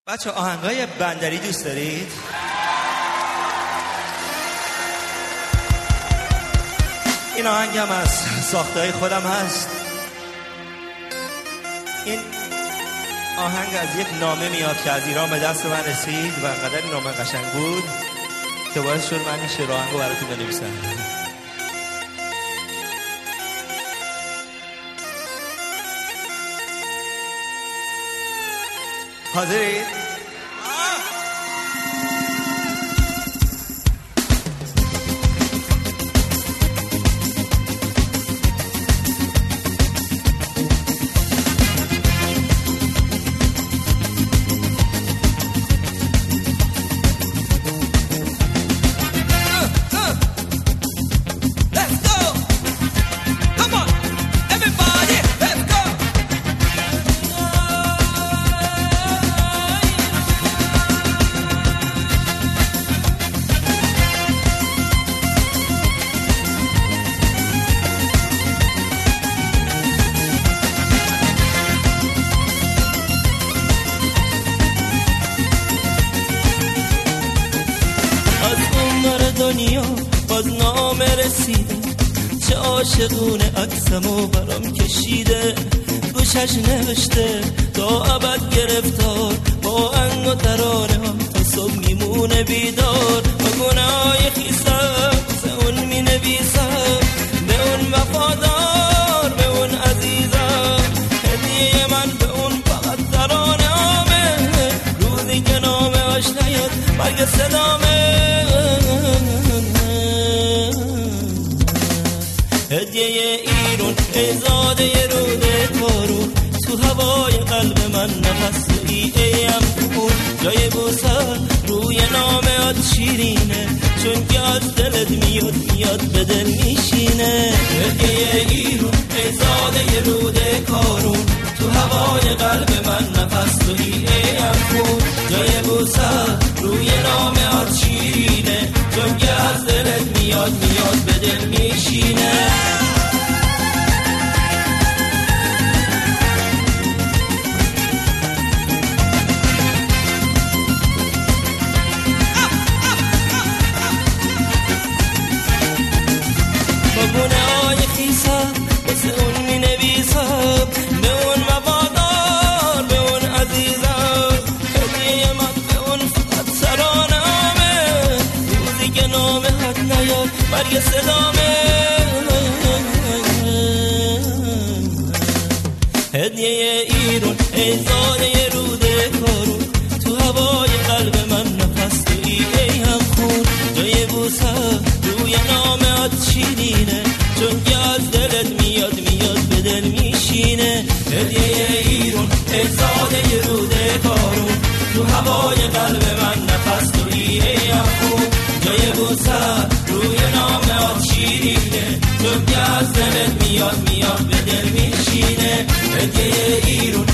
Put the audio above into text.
بچه آهنگای بندری دوست دارید؟ این آهنگ هم از ساختهای خودم هست. این آهنگ از یک نامه میاد که از ایران به دست من رسید و انقدر نامه قشنگ بود که باعث شد من این شعر آهنگو براتون بنویسم. حاضرید؟ دنیا باز نامه رسیده، چه عاشقونه عکسمو برام کشیده، گوشش نوشته تا ابد گرفتار، با انگ و ترانه ها تا صبح میمونه بیدار، با گناهای خیسم واسه اون مینویسم، به اون وفادار به اون عزیزم، هدیه من به اون فقط ترانه هامه، روزی که نامه هاش نیاد برگ صدامه، هدیه ایرون ای زاده روده کارون، تو هوای قلب من نفس ای امکون، جای بوسه روی نامه شیرینه، چون که از دلت میاد به دل میشینه، هدیه ایرون ای زاده روده کارون، تو هوای قلب من نفس ای امکون، جای بوسه روی نامه شیرینه، چون که از دلت میاد به دل میشینه. گناهای خیسم واسه اون می نویسم، به اون وفادار به اون عزیزم، هدیه من به اون فقط ترانه‌امه، روزی که نامه حد نیاد برگ صدامه، هدیه ایرون ای زاده روده کارون، تو هوای قلب من نفس ای هم خون، جای بوسه روی نامه شیرینه، چون که از دلت میاد به دل میشینه، هدیه ایرون ای زاده روده کارون، تو هوای قلب من نفس تویی ای خون، جای بوسه روی نامه شیرینه، چون که از دلت میاد به دل میشینه، هدیه ایرون